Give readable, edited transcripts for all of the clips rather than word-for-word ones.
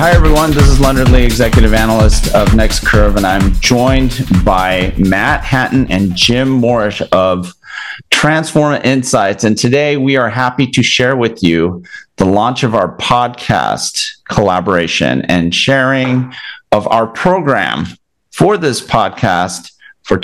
Hi, everyone. This is Leonard Lee, Executive Analyst of NextCurve, and I'm joined by Matt Hatton and Jim Morrish of Transforma Insights. And today we are happy to share with you the launch of our podcast collaboration and sharing of our program for this podcast for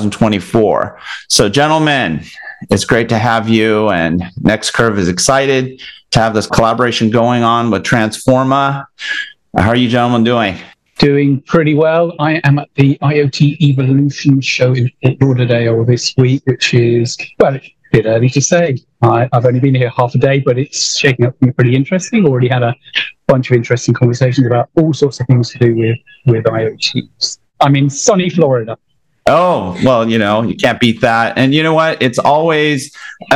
2024. So, gentlemen, it's great to have you, and NextCurve is excited to have this collaboration going on with Transforma. How are you gentlemen doing? Doing pretty well. I am at the IoT Evolution show in Fort Lauderdale this week, which is, well, it's a bit early to say. I've only been here half a day, but it's shaking up to be pretty interesting. Already had a bunch of interesting conversations about all sorts of things to do with IoT. I'm in sunny Florida. Oh, well, you can't beat that. And you know what? It's always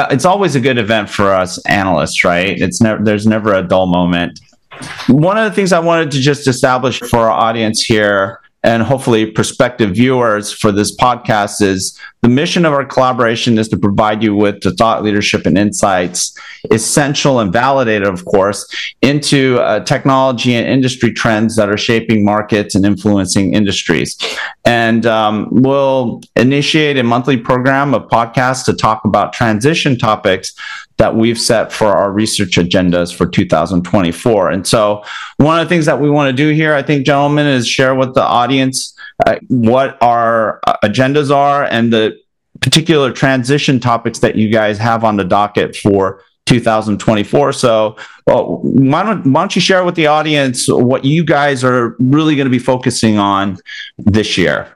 a good event for us analysts, right? There's never a dull moment. One of the things I wanted to just establish for our audience here, and hopefully prospective viewers for this podcast, is the mission of our collaboration is to provide you with the thought leadership and insights, essential and validated, of course, into technology and industry trends that are shaping markets and influencing industries. And we'll initiate a monthly program of podcasts to talk about transition topics that we've set for our research agendas for 2024. And so one of the things that we want to do here, I think, gentlemen, is share with the audience what our agendas are and the particular transition topics that you guys have on the docket for 2024. So why don't you share with the audience what you guys are really going to be focusing on this year?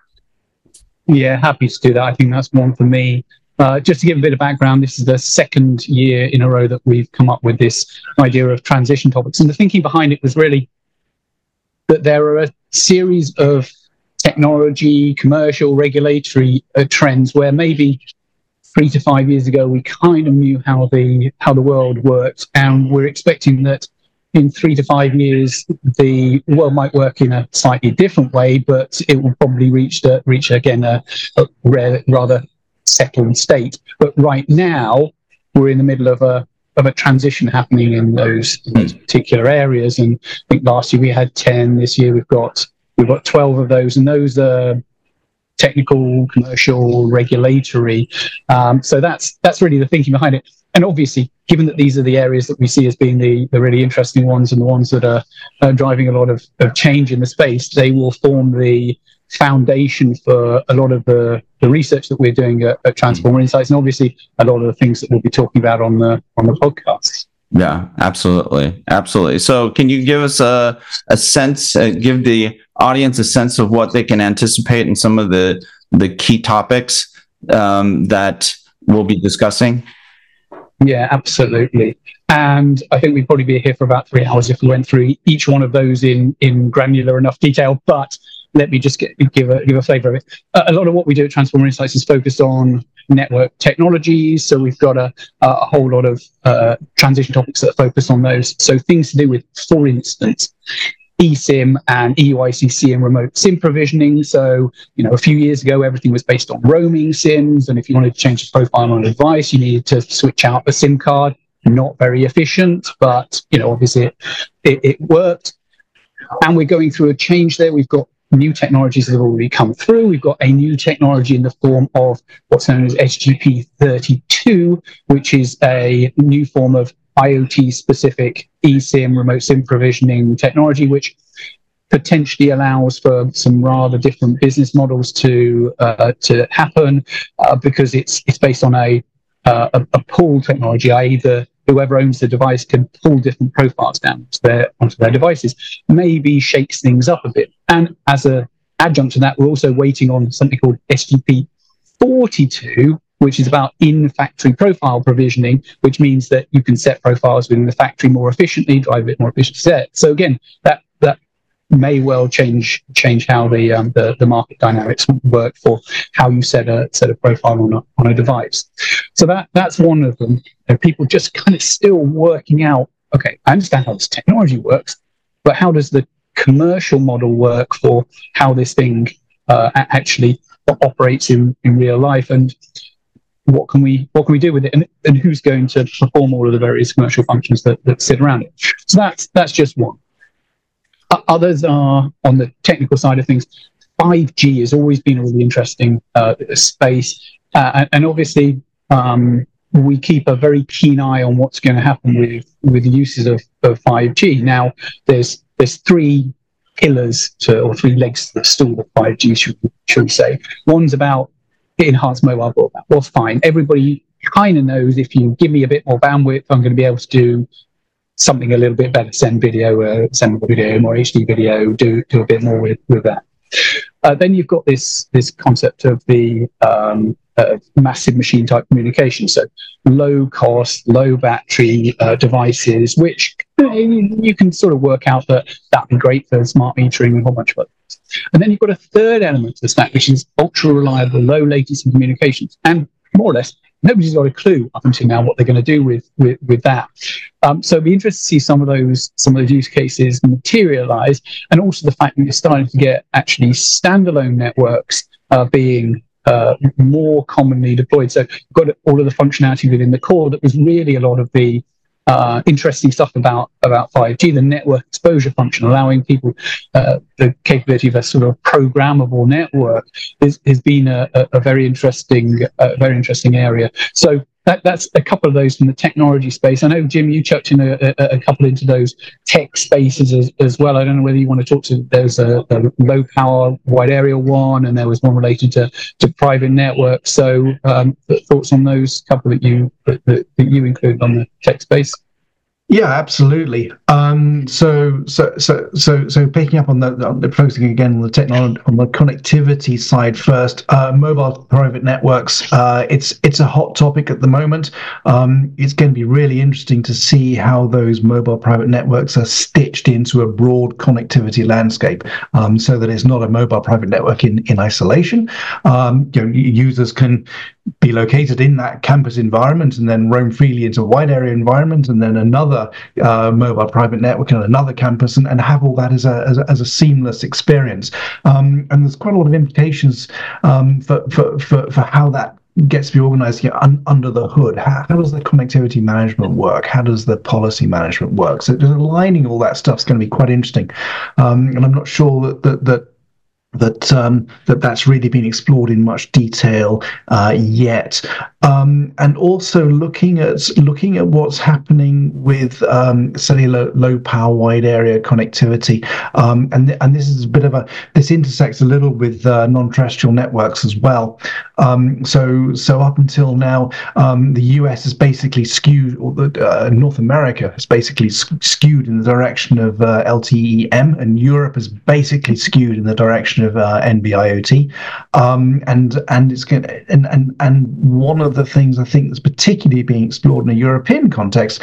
Yeah, happy to do that. I think that's one for me. Just to give a bit of background, this is the second year in a row that we've come up with this idea of transition topics. And the thinking behind it was really that there are a series of technology, commercial, regulatory trends where maybe 3 to 5 years ago we kind of knew how the world worked, and we're expecting that in 3 to 5 years the world might work in a slightly different way, but it will probably reach again a rather settled state. But right now we're in the middle of a transition happening in those particular areas, and I think last year we had 10. This year we've got 12 of those, and those are technical, commercial, regulatory. So that's really the thinking behind it. And obviously, given that these are the areas that we see as being the really interesting ones and the ones that are driving a lot of change in the space, they will form the foundation for a lot of the research that we're doing at Transforma Insights, and obviously a lot of the things that we'll be talking about on the podcast. Yeah, absolutely. So can you give us a sense, give the audience a sense of what they can anticipate in some of the key topics that we'll be discussing? Yeah, absolutely. And I think we'd probably be here for about 3 hours if we went through each one of those in granular enough detail, but let me just give a flavor of it. A lot of what we do at Transforma Insights is focused on network technologies. So we've got a whole lot of transition topics that are focused on those. So things to do with, for instance, eSIM and eUICC and remote SIM provisioning. So, a few years ago, everything was based on roaming SIMs. And if you wanted to change the profile on a device, you needed to switch out a SIM card. Not very efficient, but, obviously it worked. And we're going through a change there. We've got new technologies that have already come through. We've got a new technology in the form of what's known as SGP32, which is a new form of IoT-specific eSIM, remote SIM provisioning technology, which potentially allows for some rather different business models to happen because it's based on a pull technology, i.e. whoever owns the device can pull different profiles down onto their devices. Maybe shakes things up a bit. And as an adjunct to that, we're also waiting on something called SGP42, which is about in-factory profile provisioning, which means that you can set profiles within the factory more efficiently, drive a bit more efficient set. So again, that may well change how the market dynamics work for how you set a profile on a device. So that's one of them. People just kind of still working out, okay, I understand how this technology works, but how does the commercial model work for how this thing actually operates in real life, and what can we do with it, and who's going to perform all of the various commercial functions that sit around it. So that's just one. Others are on the technical side of things. 5G has always been a really interesting space, and obviously we keep a very keen eye on what's going to happen with the uses of 5G. Now, there's three pillars or three legs to the stool of 5G, should we say. One's about enhanced mobile broadband. Well, fine. Everybody kind of knows if you give me a bit more bandwidth, I'm going to be able to do something a little bit better, send more HD video, do a bit more with that. Then you've got this concept of the massive machine type communication, so low cost, low battery devices, which you can sort of work out that'd be great for smart metering and a whole bunch of others. And then you've got a third element of the stack, which is ultra reliable, low latency communications, and more or less nobody's got a clue up until now what they're going to do with that. So it'd be interesting to see some of those use cases materialize, and also the fact that you're starting to get actually standalone networks being more commonly deployed. So you've got all of the functionality within the core that was really a lot of the interesting stuff about 5G, the network exposure function, allowing people the capability of a sort of programmable network has been a very interesting area. So that's a couple of those from the technology space. I know, Jim, you chucked in a couple into those tech spaces as well. I don't know whether you want to talk to. There's a low power wide area one, and there was one related to private networks. So thoughts on those couple that you included on the tech space? Yeah, absolutely. So picking up on the focusing again on the technology, on the connectivity side first, mobile private networks. It's a hot topic at the moment. It's going to be really interesting to see how those mobile private networks are stitched into a broad connectivity landscape, so that it's not a mobile private network in isolation. Users can be located in that campus environment and then roam freely into a wide area environment, and then another mobile private network and another campus, and have all that as a seamless experience. And there's quite a lot of implications for how that gets to be organized under the hood. How does the connectivity management work? How does the policy management work? So just aligning all that stuff is going to be quite interesting. And I'm not sure that's really been explored in much detail yet. And also looking at what's happening with cellular low power wide area connectivity, and this is a bit of this intersects a little with non-terrestrial networks as well. So up until now, the US has basically skewed, or North America has basically skewed in the direction of LTE-M, and Europe has basically skewed in the direction of NB-IoT. And it's going and one of the things I think that's particularly being explored in a European context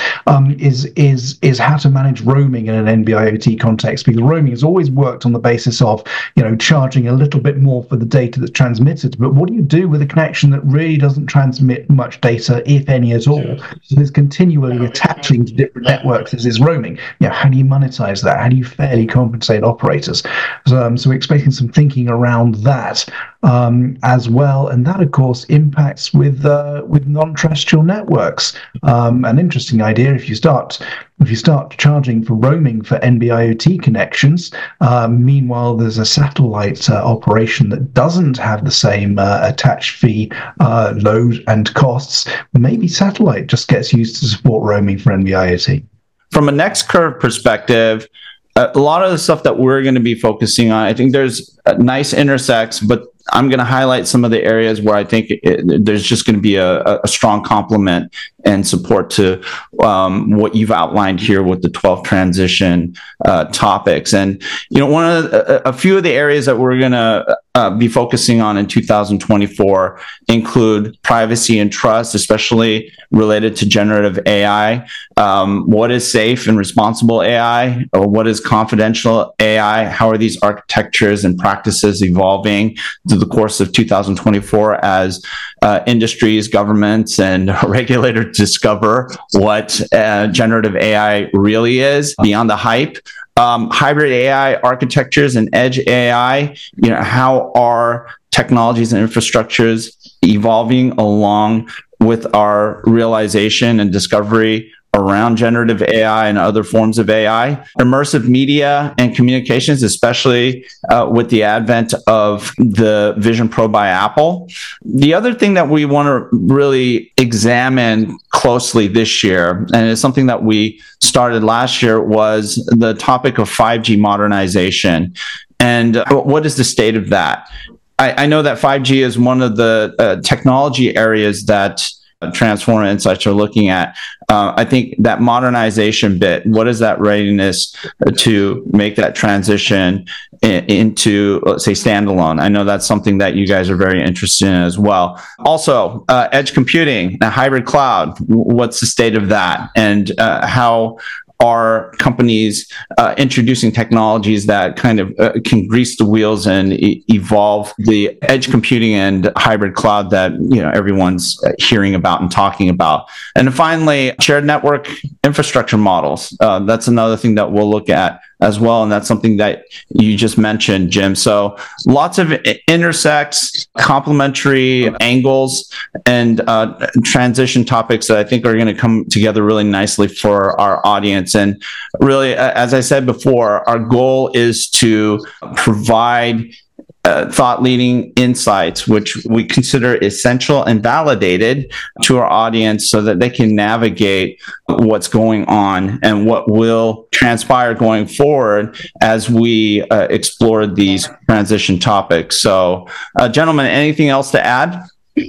is how to manage roaming in an NB-IoT context, because roaming has always worked on the basis of charging a little bit more for the data that's transmitted. But what do you do with a connection that really doesn't transmit much data, if any at all? So there's continually attaching to different networks as is roaming. How do you monetize that? How do you fairly compensate operators? So we're expecting some thinking around that as well, and that of course impacts with non-terrestrial networks. An interesting idea: if you start charging for roaming for NB-IoT connections, meanwhile there's a satellite operation that doesn't have the same attached fee load and costs, maybe satellite just gets used to support roaming for NB-IoT. From a next curve perspective, a lot of the stuff that we're going to be focusing on, I think there's nice intersects, but I'm going to highlight some of the areas where I think there's just going to be a strong complement and support to what you've outlined here with the 12 transition topics. And a few of the areas that we're going to be focusing on in 2024 include privacy and trust, especially related to generative AI. What is safe and responsible AI? Or what is confidential AI? How are these architectures and practices evolving through the course of 2024 as industries, governments, and regulators discover what generative AI really is beyond the hype? Hybrid AI architectures and edge AI, how are technologies and infrastructures evolving along with our realization and discovery around generative AI and other forms of AI, immersive media and communications, especially with the advent of the Vision Pro by Apple. The other thing that we want to really examine closely this year, and it's something that we started last year, was the topic of 5G modernization. And what is the state of that? I know that 5G is one of the technology areas that Transforma Insights are looking at. I think that modernization bit, what is that readiness to make that transition into, let's say, standalone? I know that's something that you guys are very interested in as well. Also, edge computing, a hybrid cloud, what's the state of that? And how are companies introducing technologies that kind of can grease the wheels and evolve the edge computing and hybrid cloud that everyone's hearing about and talking about? And then finally, shared network infrastructure models. That's another thing that we'll look at as well, and that's something that you just mentioned, Jim. So lots of intersects, complementary angles, and transition topics that I think are going to come together really nicely for our audience. And really, as I said before, our goal is to provide thought-leading insights, which we consider essential and validated to our audience so that they can navigate what's going on and what will transpire going forward as we explore these transition topics. So, gentlemen, anything else to add?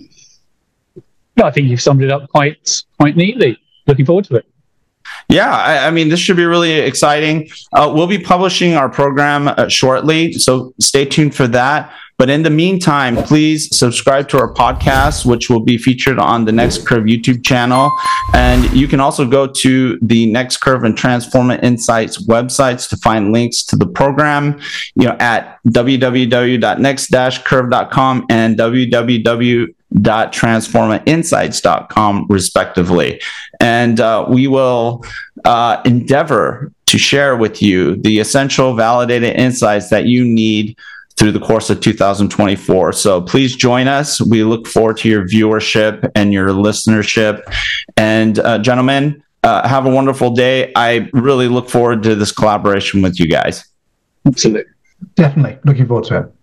No, I think you've summed it up quite neatly. Looking forward to it. Yeah, I mean, this should be really exciting. We'll be publishing our program shortly, so stay tuned for that. But in the meantime, please subscribe to our podcast, which will be featured on the Next Curve YouTube channel. And you can also go to the Next Curve and Transforma Insights websites to find links to the program, at www.next-curve.com and www.transformainsights.com, respectively. And we will endeavor to share with you the essential validated insights that you need through the course of 2024. So please join us. We look forward to your viewership and your listenership. And gentlemen, have a wonderful day. I really look forward to this collaboration with you guys. Absolutely. Definitely. Looking forward to it.